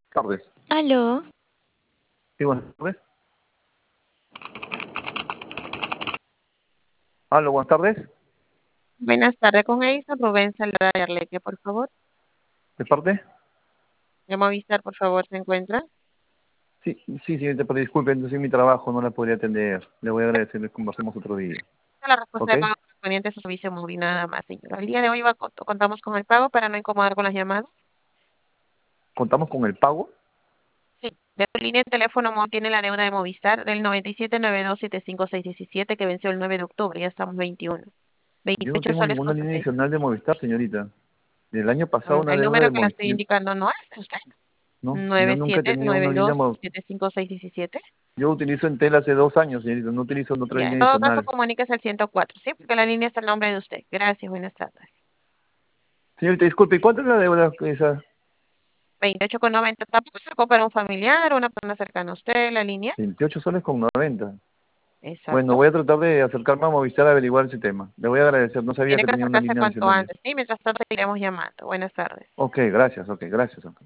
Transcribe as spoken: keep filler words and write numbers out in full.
Tardes. Aló, Sí, buenas tardes. Aló, buenas tardes. Buenas tardes, con Eisa Rubén Salada de Arlequia, por favor. ¿De parte? De Movistar, por favor, ¿se encuentra? Sí, sí, señorita, pero disculpe, entonces en mi trabajo no la podría atender. Le voy a agradecer que conversemos otro día. La respuesta ¿Ok? de pago correspondiente a su servicio móvil, nada más, señora. El día de hoy va, con- contamos con el pago para no incomodar con las llamadas. ¿Contamos con el pago? Sí, de tu línea de teléfono móvil tiene la deuda de Movistar del noventa y siete noventa y dos setenta y cinco seiscientos diecisiete que venció el nueve de octubre, ya estamos veintiuno. Yo no veintiocho tengo soles ninguna con línea sesenta y adicional de Movistar, señorita. Del año pasado Mm, una El deuda de número que la Movistar. estoy indicando no es de usted. No, yo nueve nunca he siete tenido una nueve línea dos Movistar. siete cinco seis diecisiete. Yo utilizo Entel hace dos años, señorita. No utilizo otra Ya, en línea todo caso, adicional. comuníquese al ciento cuatro, ¿sí? Porque la línea está el nombre de usted. Gracias, buenas tardes. Señorita, disculpe, ¿y cuánto es la deuda esa? veintiocho con noventa. Tampoco sacó para un familiar o una persona cercana a usted, la línea. veintiocho soles con noventa. Bueno, Exacto. voy a tratar de acercarme a Movistar a averiguar ese tema. Le voy a agradecer. No sabía Tiene que que tenía una acercarse línea cuanto adicional. antes. Sí, mientras tanto seguiremos llamando. Buenas tardes. Ok, gracias, ok, gracias. Ok.